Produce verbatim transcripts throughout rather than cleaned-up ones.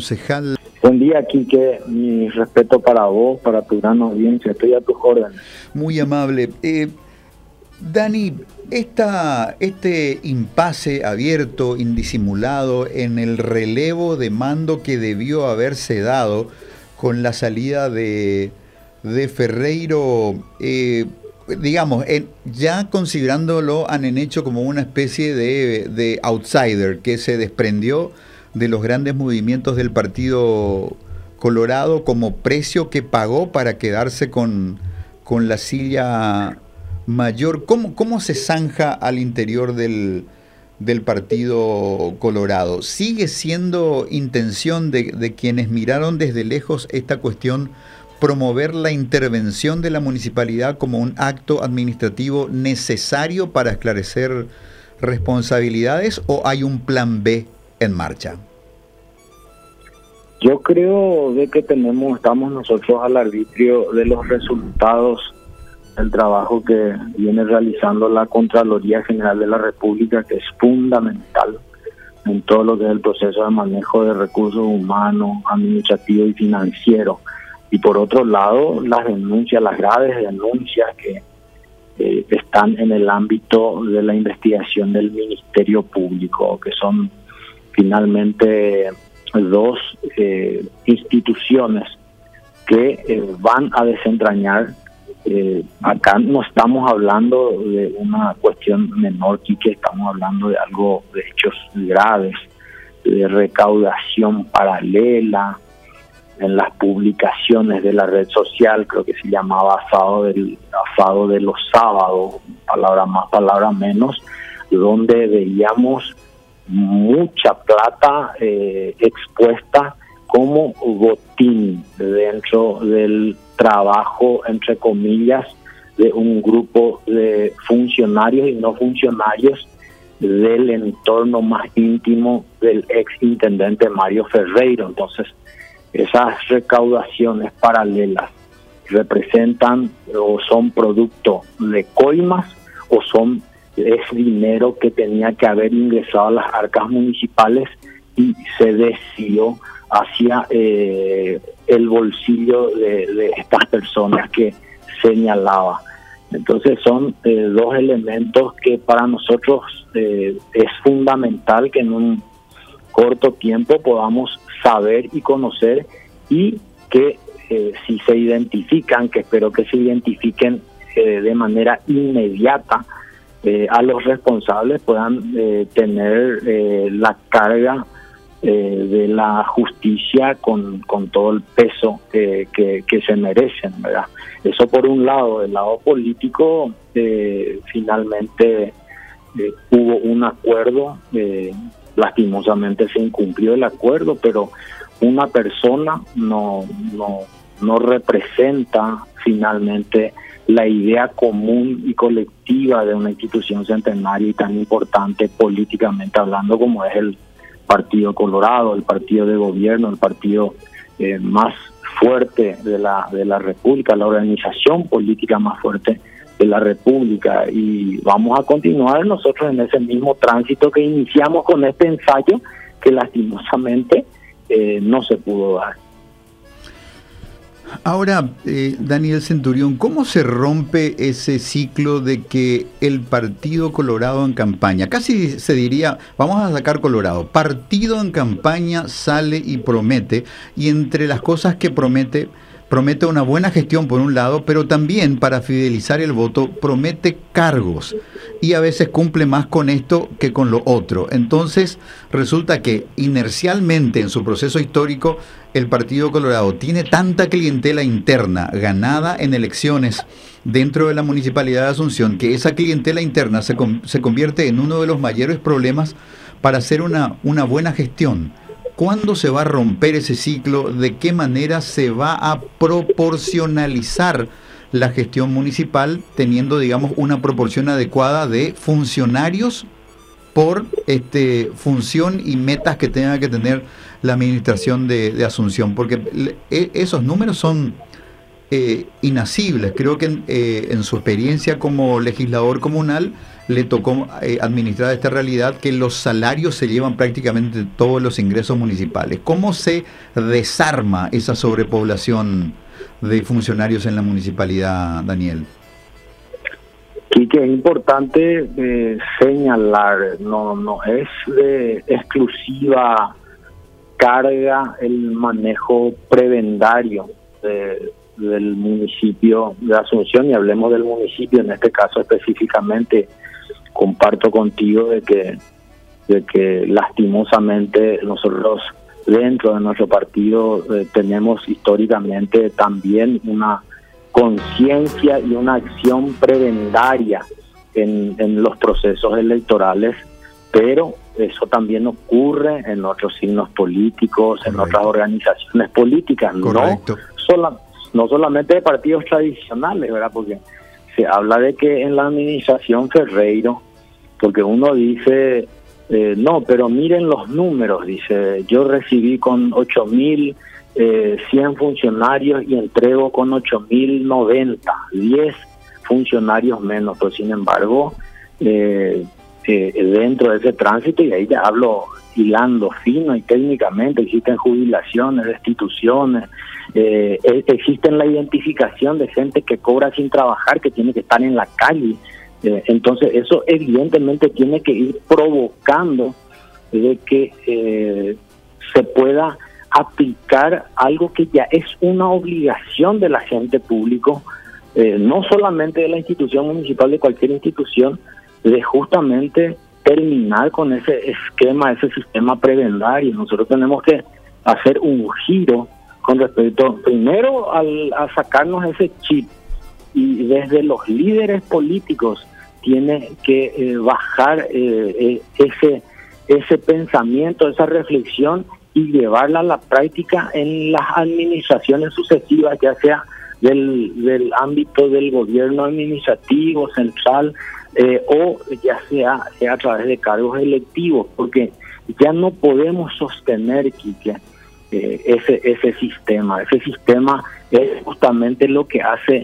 concejal. Buen día, Quique. Mi respeto para vos, para tu gran audiencia. Estoy a tus órdenes. Muy amable. Eh, Dani, esta, este impasse abierto, indisimulado, en el relevo de mando que debió haberse dado con la salida de, de Ferreiro, eh, digamos, en, ya considerándolo han hecho como una especie de, de outsider que se desprendió de los grandes movimientos del Partido Colorado como precio que pagó para quedarse con, con la silla mayor. ¿Cómo, cómo se zanja al interior del, del Partido Colorado? ¿Sigue siendo intención de, de quienes miraron desde lejos esta cuestión promover la intervención de la municipalidad como un acto administrativo necesario para esclarecer responsabilidades, o hay un plan B en marcha? Yo creo de que tenemos, estamos nosotros al arbitrio de los resultados del trabajo que viene realizando la Contraloría General de la República, que es fundamental en todo lo que es el proceso de manejo de recursos humanos, administrativo y financiero. Y por otro lado, las denuncias, las graves denuncias que eh, están en el ámbito de la investigación del Ministerio Público, que son finalmente dos eh, instituciones que eh, van a desentrañar. Eh, acá no estamos hablando de una cuestión menor, que estamos hablando de algo, de hechos graves, de recaudación paralela en las publicaciones de la red social, creo que se llamaba asado, del, asado de los sábados, palabra más, palabra menos, donde veíamos mucha plata eh, expuesta como botín dentro del trabajo, entre comillas, de un grupo de funcionarios y no funcionarios del entorno más íntimo del ex intendente Mario Ferreiro. Entonces, esas recaudaciones paralelas representan o son producto de coimas o son es dinero que tenía que haber ingresado a las arcas municipales y se desvió hacia eh, el bolsillo de, de estas personas que señalaba. Entonces son eh, dos elementos que para nosotros eh, es fundamental que en un corto tiempo podamos saber y conocer, y que eh, si se identifican, que espero que se identifiquen eh, de manera inmediata, eh, a los responsables puedan eh, tener eh, la carga eh, de la justicia con, con todo el peso eh, que, que se merecen, ¿verdad? Eso por un lado. Del lado político, eh, finalmente eh, hubo un acuerdo, eh, lastimosamente se incumplió el acuerdo, pero una persona no, no, no representa finalmente la idea común y colectiva de una institución centenaria y tan importante políticamente hablando como es el Partido Colorado, el partido de gobierno, el partido eh, más fuerte de la, de la República, la organización política más fuerte de la República. Y vamos a continuar nosotros en ese mismo tránsito que iniciamos con este ensayo, que lastimosamente eh, no se pudo dar. Ahora, eh, Daniel Centurión, ¿cómo se rompe ese ciclo de que el Partido Colorado en campaña, casi se diría, vamos a sacar Colorado, partido en campaña sale y promete, y entre las cosas que promete, promete una buena gestión por un lado, pero también para fidelizar el voto promete cargos, y a veces cumple más con esto que con lo otro? Entonces resulta que inercialmente en su proceso histórico el Partido Colorado tiene tanta clientela interna ganada en elecciones dentro de la Municipalidad de Asunción, que esa clientela interna se, com- se convierte en uno de los mayores problemas para hacer una, una buena gestión. ¿Cuándo se va a romper ese ciclo? ¿De qué manera se va a proporcionalizar la gestión municipal teniendo, digamos, una proporción adecuada de funcionarios por este función y metas que tenga que tener la administración de, de Asunción? Porque le, esos números son eh, inasibles. Creo que eh, en su experiencia como legislador comunal le tocó eh, administrar esta realidad que los salarios se llevan prácticamente todos los ingresos municipales. ¿Cómo se desarma esa sobrepoblación de funcionarios en la municipalidad, Daniel? Sí, que es importante eh, señalar, no, no es de exclusiva carga el manejo prebendario de, del municipio de Asunción, y hablemos del municipio en este caso específicamente. Comparto contigo de que de que lastimosamente nosotros dentro de nuestro partido eh, tenemos históricamente también una conciencia y una acción prebendaria en, en los procesos electorales, pero eso también ocurre en otros signos políticos, Correcto. En otras organizaciones políticas, Correcto. no sola, no solamente de partidos tradicionales, ¿verdad? Porque se habla de que en la administración Ferreiro, porque uno dice, eh, no, pero miren los números, dice, yo recibí con ocho mil cien funcionarios y entrego con ocho mil noventa, diez funcionarios menos, pero sin embargo, eh, eh, dentro de ese tránsito, y ahí ya hablo hilando fino y técnicamente, existen jubilaciones, destituciones, eh, existen la identificación de gente que cobra sin trabajar, que tiene que estar en la calle. Eh, entonces eso evidentemente tiene que ir provocando de que eh, se pueda aplicar algo que ya es una obligación del agente público, eh, no solamente de la institución municipal, de cualquier institución, de justamente terminar con ese esquema, ese sistema prebendario. Nosotros tenemos que hacer un giro con respecto, primero, al, a sacarnos ese chip, y desde los líderes políticos tiene que eh, bajar eh, eh, ese ese pensamiento, esa reflexión, y llevarla a la práctica en las administraciones sucesivas, ya sea del, del ámbito del gobierno administrativo central eh, o ya sea a través de cargos electivos, porque ya no podemos sostener, Quique, eh, ese, ese sistema. Ese sistema es justamente lo que hace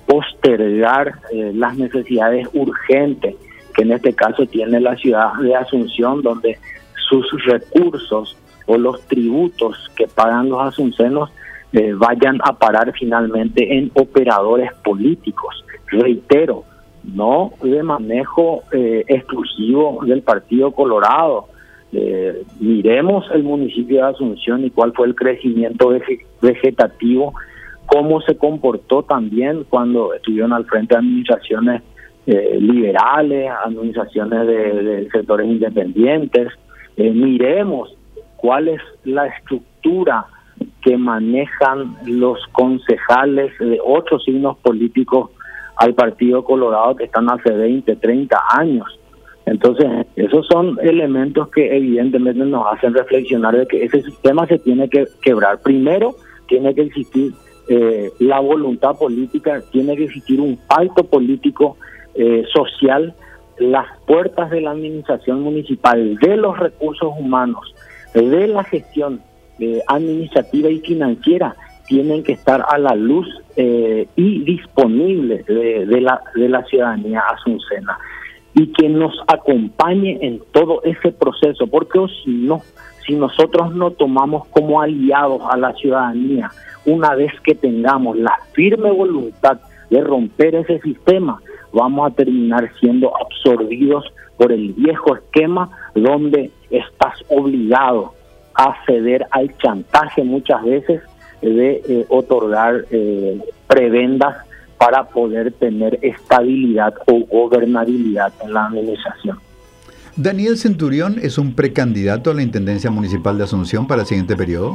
postergar eh, las necesidades urgentes que en este caso tiene la ciudad de Asunción, donde sus recursos o los tributos que pagan los asuncenos eh, vayan a parar finalmente en operadores políticos. Reitero, no de manejo eh, exclusivo del Partido Colorado. Eh, miremos el municipio de Asunción y cuál fue el crecimiento vegetativo, cómo se comportó también cuando estuvieron al frente de administraciones eh, liberales, administraciones de, de sectores independientes. Eh, miremos cuál es la estructura que manejan los concejales de otros signos políticos al Partido Colorado, que están hace veinte, treinta años. Entonces, esos son elementos que evidentemente nos hacen reflexionar de que ese sistema se tiene que quebrar. Primero, tiene que existir eh, la voluntad política, tiene que existir un pacto político eh, social, las puertas de la administración municipal, de los recursos humanos, de la gestión eh, administrativa y financiera, tienen que estar a la luz eh, y disponibles de, de, la, de la ciudadanía asuncena, y que nos acompañe en todo ese proceso, porque o si no, si nosotros no tomamos como aliados a la ciudadanía, una vez que tengamos la firme voluntad de romper ese sistema, vamos a terminar siendo absorbidos por el viejo esquema donde estás obligado a ceder al chantaje muchas veces de eh, otorgar eh, prebendas para poder tener estabilidad o gobernabilidad en la administración. ¿Daniel Centurión es un precandidato a la Intendencia Municipal de Asunción para el siguiente periodo?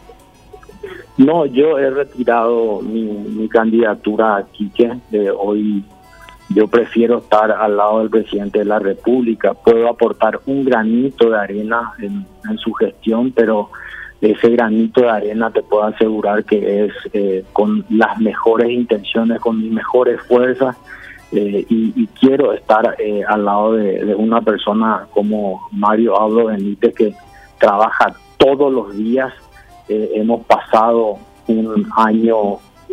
No, yo he retirado mi, mi candidatura a Quique. Eh, hoy yo prefiero estar al lado del presidente de la República. Puedo aportar un granito de arena en, en su gestión, pero ese granito de arena te puedo asegurar que es eh, con las mejores intenciones, con mis mejores fuerzas, eh, y, y quiero estar eh, al lado de, de una persona como Mario Abdo Benítez, que trabaja todos los días. Eh, hemos pasado un año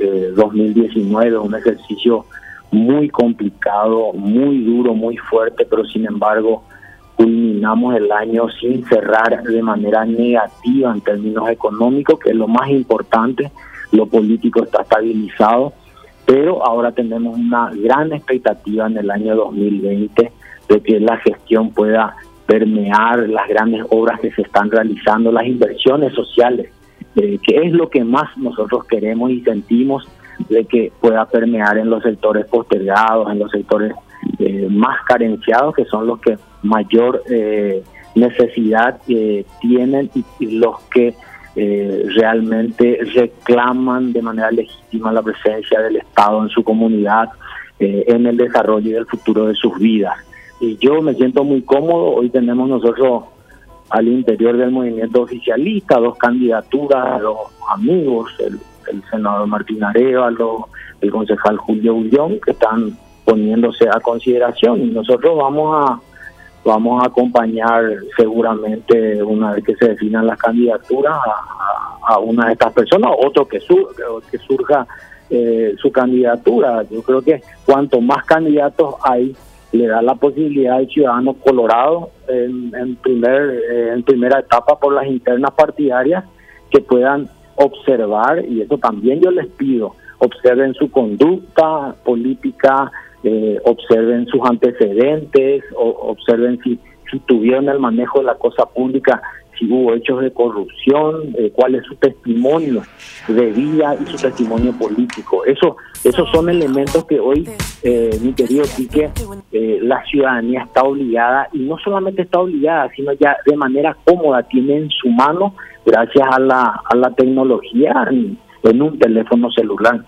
eh, dos mil diecinueve, un ejercicio muy complicado, muy duro, muy fuerte, pero sin embargo culminamos el año sin cerrar de manera negativa en términos económicos, que es lo más importante. Lo político está estabilizado, pero ahora tenemos una gran expectativa en el año dos mil veinte de que la gestión pueda permear las grandes obras que se están realizando, las inversiones sociales, eh, que es lo que más nosotros queremos y sentimos, de que pueda permear en los sectores postergados, en los sectores eh, más carenciados, que son los que mayor eh, necesidad eh, tienen y, y los que eh, realmente reclaman de manera legítima la presencia del Estado en su comunidad, eh, en el desarrollo y el futuro de sus vidas. Y yo me siento muy cómodo. Hoy tenemos nosotros al interior del movimiento oficialista dos candidaturas, los amigos, el, el senador Martín Arévalo, el concejal Julio Ullón, que están poniéndose a consideración, y nosotros vamos a vamos a acompañar seguramente, una vez que se definan las candidaturas, a, a una de estas personas, otro que, sur, que surja eh, su candidatura. Yo creo que cuanto más candidatos hay, le da la posibilidad al ciudadano colorado en, en, primer, eh, en primera etapa por las internas partidarias, que puedan observar, y eso también yo les pido, observen su conducta política, eh, observen sus antecedentes, o, observen si, si tuvieron el manejo de la cosa pública, si hubo hechos de corrupción, eh, cuál es su testimonio de vida y su testimonio político. Eso, esos son elementos que hoy, eh, mi querido Quique, eh, la ciudadanía está obligada, y no solamente está obligada, sino ya de manera cómoda tiene en su mano, gracias a la, a la tecnología, en, en un teléfono celular.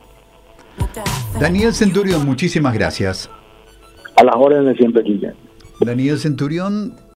Daniel Centurión, muchísimas gracias. A las órdenes siempre, Guillermo. Daniel Centurión,